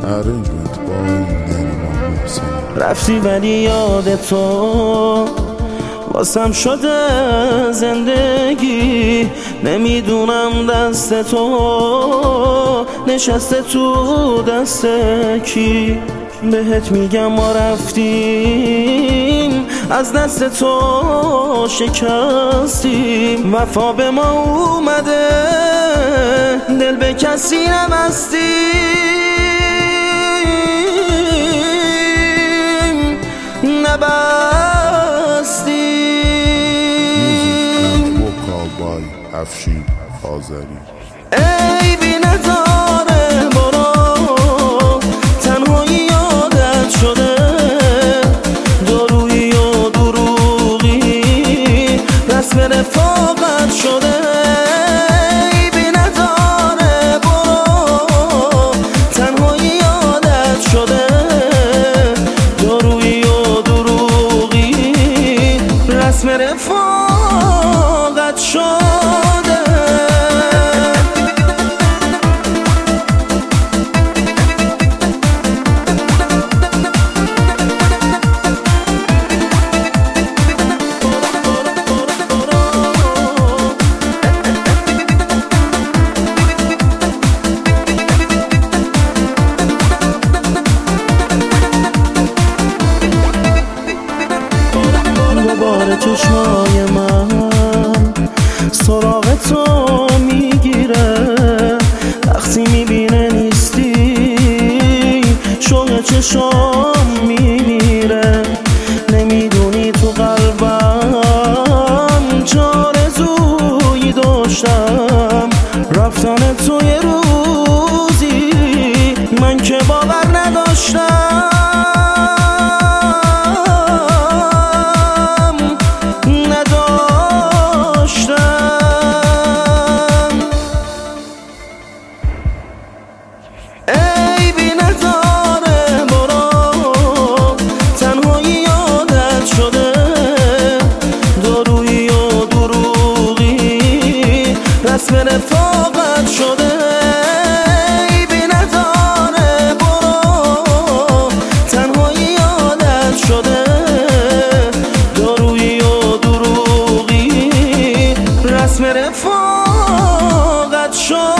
Arrangement by نریمان محسنی. رفتی ولی یاد تو واسم شده زندگی، نمیدونم دست تو نشسته تو دست کی. بهت میگم ما رفتیم از دست تو شکستیم، وفا به ما اومده دل به کسی نبستیم نبستیم. وکال بای افشین آذری. ای بی نداره برو، تنهایی یادت شده، دارویی و دروغی رسم رفاقت شده. ای بی نداره برو، تنهایی یادت شده، دارویی و دروغی رسم رفاقت شده. دوباره چشمای من سراغ تو میگیره، وقتی میبینه نیستی شوق چشام میمیره. نمیدونی تو قلبم چه آرزویی داشتم، رفتن تو یه روزی من که باور نداشتم. ای بی نداره برو، تنهایی یادت شده، دارویی و دروغی رسم رفاقت شده. ای بی نداره برو، تنهایی یادت شده، دارویی و دروغی رسم رفاقت شده.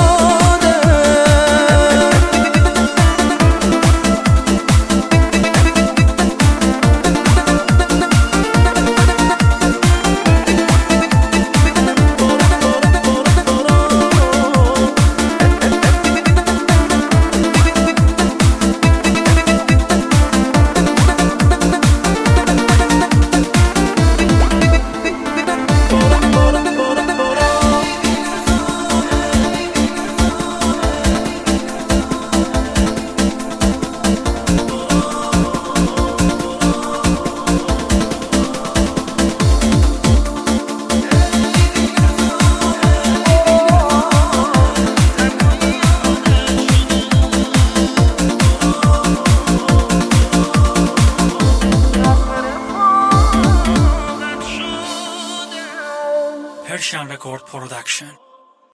Persian Record Production.